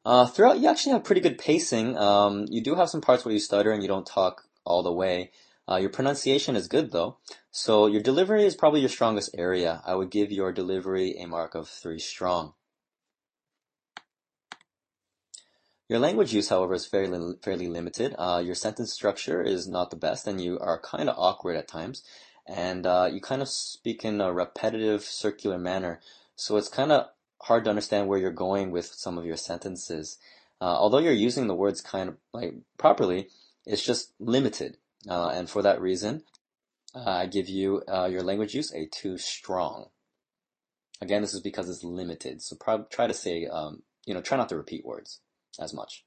Throughout, you actually have pretty good pacing. You do have some parts where you stutter and you don't talk all the way. Your pronunciation is good though. So your delivery is probably your strongest area. I would give your delivery a mark of 3 strong. Your language use, however, is fairly limited. Your sentence structure is not the best, and you are kind of awkward at times. And you kind of speak in a repetitive, circular manner. So it's kind of hard to understand where you're going with some of your sentences. Although you're using the words kind of like properly, it's just limited. And for that reason, I give you your language use a 2 strong. Again, this is because it's limited. So try to say, try not to repeat words as much.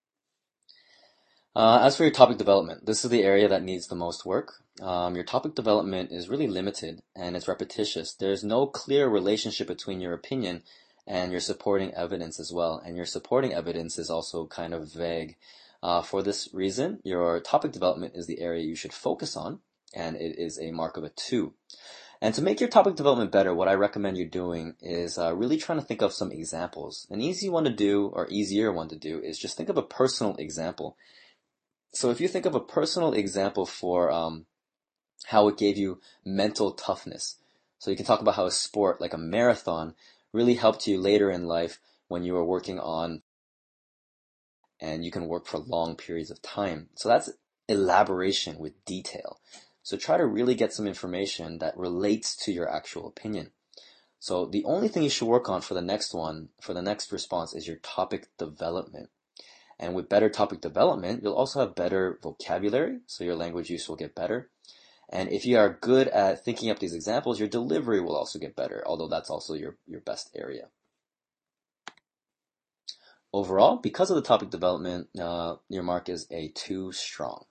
As for your topic development, this is the area that needs the most work. Your topic development is really limited and it's repetitious. There's no clear relationship between your opinion and your supporting evidence as well. And your supporting evidence is also kind of vague. For this reason, your topic development is the area you should focus on, and it is a mark of a 2. And to make your topic development better, what I recommend you doing is really trying to think of some examples. An easy one to do, or easier one to do, is just think of a personal example. So if you think of a personal example for how it gave you mental toughness, so you can talk about how a sport like a marathon really helped you later in life when you were working on, and you can work for long periods of time. So that's elaboration with detail. So try to really get some information that relates to your actual opinion. So the only thing you should work on for the next one, for the next response, is your topic development. And with better topic development, you'll also have better vocabulary, so your language use will get better. And if you are good at thinking up these examples, your delivery will also get better, although that's also your best area. Overall, because of the topic development, your mark is a 2 strong.